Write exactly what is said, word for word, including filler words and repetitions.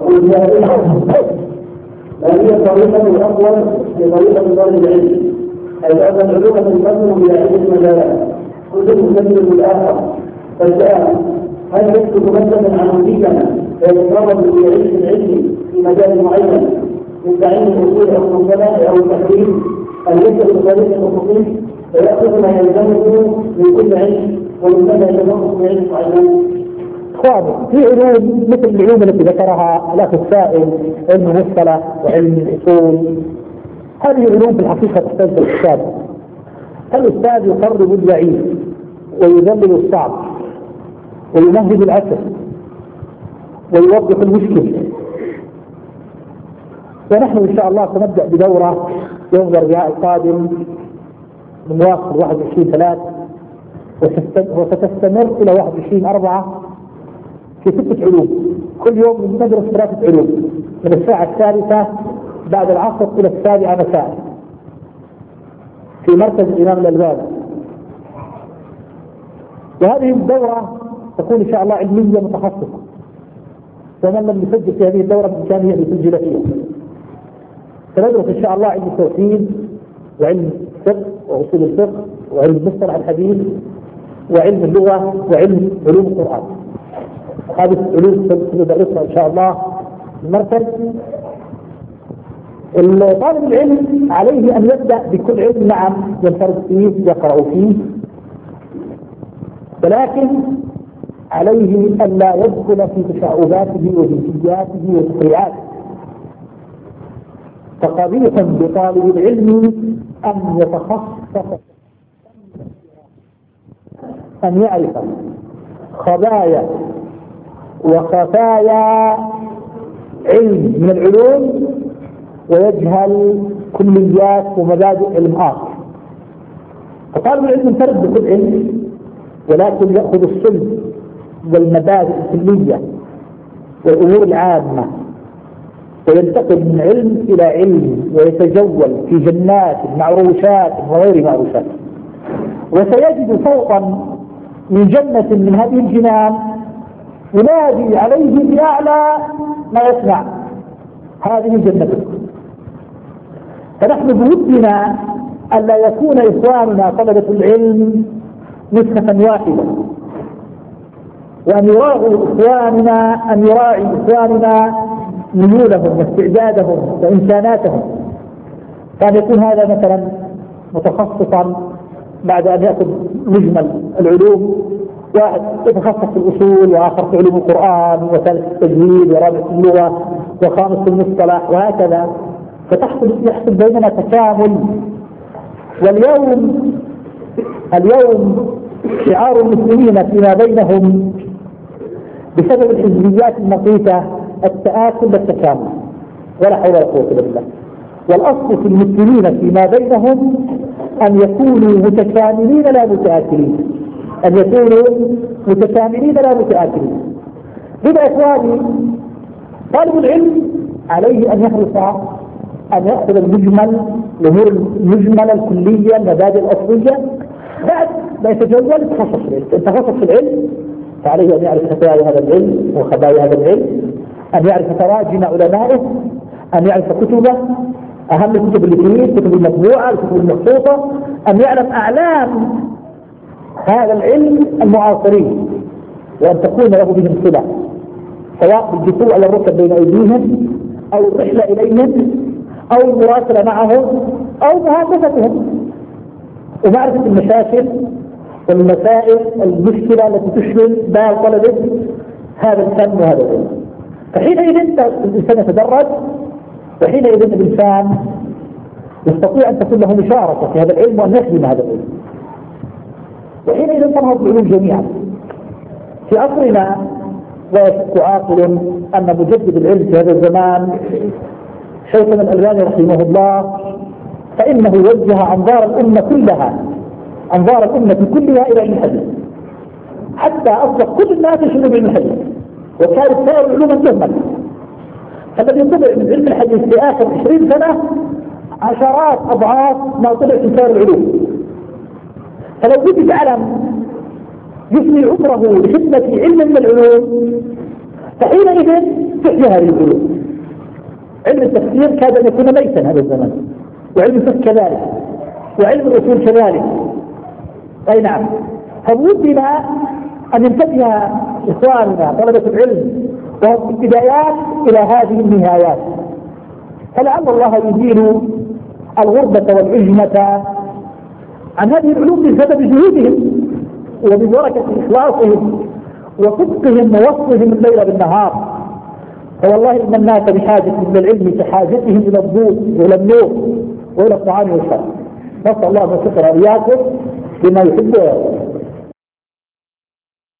قل هذه الطريقة الأفضل لطريقة طالب العلم، أي أن العلوم تنقسم إلى عدة مجالات كل مكمل بالآخر. فالآن هل يكتب مثلا عموديا فيتطرق إلى علم العلم في مجال معين من تعيين الأصول أو المصطلح أو التحريم، أن يكتب طريقة الأصول فيأخذ ما يلزمه من كل علم ومن ثم يتفوق في علم معين؟ خاضع في علوم مثل العلوم التي ذكرها الأخ السائل، علم المصطلح وعلم الأصول، هذه علوم في الحقيقة تحتاج الأستاذ. الأستاذ يقرب البعيد ويذلل الصعب ويمهد العسر ويوضح المشكل. ونحن إن شاء الله سنبدأ بدورة يوم الأربعاء القادم من واحد واحد وعشرين ثلاث وستستمر إلى واحد وعشرين أربعة في ستة علوم، كل يوم ندرس ثلاثة علوم من الساعة الثالثة بعد العصر إلى السابعة مساء في مركز الإمام الألباني. وهذه الدورة تكون إن شاء الله علمية متخصصة، ومن لم يسجل في هذه الدورة بإمكانه أن يسجل فيها. سندرس إن شاء الله علم التوحيد وعلم الفقه وأصول الفقه وعلم مصطلح الحديث وعلم اللغة وعلم علوم القرآن. هذه العلوم سندرسها إن شاء الله في المركز. طالب العلم عليه أن يبدأ بكل علم نعم ينفرد فيه يقرأ فيه، ولكن عليه أن لا يدخل في تشعباته وجنسياته وتفريعاته. فقبيح بطالب العلم أن يتخصص، أن يعرف خبايا وخفايا علم من العلوم ويجهل كليات ومبادئ علم آخر. فطالب العلم ينفرد بكل علم، ولكن يأخذ الصلب والمبادئ الكلية والأمور العامة وينتقل من علم إلى علم ويتجول في جنات معروشات وغير معروشات، وسيجد صوتا من جنة من هذه الجنان ينادي عليه بأعلى ما يسمع، هذه جنتك. فنحن بودنا ألا يكون إخواننا طلبة العلم نسخة واحدة، وأن يراعوا إخواننا أن يراعي إخواننا ميولهم واستعدادهم وإمكاناتهم، كان يكون هذا مثلا متخصصا بعد أن يأخذ مجمل العلوم، واحد يتخصص في الأصول وآخر في علوم القرآن وثالث التجويد ورابع في اللغة وخامس في المصطلح وهكذا، فتحصل يحصل بيننا تكامل. واليوم اليوم شعار المسلمين فيما بينهم بسبب الحزبيات المقيتة التآكل والتكامل، ولا حول ولا قوة إلا بالله. والأصل في المسلمين فيما بينهم أن يكونوا متكاملين لا متآكلين، أن يكونوا متكاملين لا متآكلين. لذا إخواني طالب العلم عليه أن يحرص أن يأخذ المجمل، الأمور المجملة الكلية المبادئ الأصلية، بعد ما يتجول يتخصص في العلم. التخصص في العلم فعليه أن يعرف خفايا هذا العلم وخبايا هذا العلم، أن يعرف تراجم علمائه، أن يعرف كتبه، أهم الكتب اللي فيه، الكتب المطبوعة، الكتب المخطوطة، أن يعلم أعلام هذا العلم المعاصرين، وأن تكون له بهم صلة، سواء بالجثوء على الركب بين أيديهم أو الرحلة إليهم أو المراسلة معهم أو مهاجستهم، ومعرفة المشاكل والمسائل المشكلة التي تشغل بال طلبة هذا الفن وهذا العلم. فحينئذ الإنسان يتدرج، وحينئذ الإنسان يستطيع أن تكون له مشاركة في هذا العلم وأن يخدم هذا العلم، وحينئذ تنهض العلوم جميعا. في عصرنا لا يشك عاقل أن مجدد العلم في هذا الزمان شيخنا الألباني رحمه الله، فإنه وجه أنظار الأمة كلها أنظار الأمة كلها إلى علم الحديث، حتى أصبح كل الناس يشغلون بعلم الحديث، وكانت سائر العلوم تهمل. فالذي طلع من علم الحديث في آخر عشرين سنة عشرات أضعاف ما طلع في سائر العلوم. فلو وجد علم يفني عمره لخدمة علم من العلوم، فحينئذ تحيا هذه العلوم. علم التفسير كاد أن يكون ميتا هذا الزمن، وعلم الفقه كذلك، وعلم الأصول كذلك. أي نعم. فبودنا أن ينتبه إخواننا طلبة العلم وهم في البدايات إلى هذه النهايات، فلعل الله يزيل الغربة والعجمة عن هذه العلوم بسبب جهودهم وببركة إخلاصهم وصدقهم ووصفهم الليل بالنهار. فوالله إن الناس بحاجة إلى العلم كحاجتهم إلى الضوء وإلى النور وإلى الطعام والشراب. نسأل الله أن يشكر إياكم بما يحبه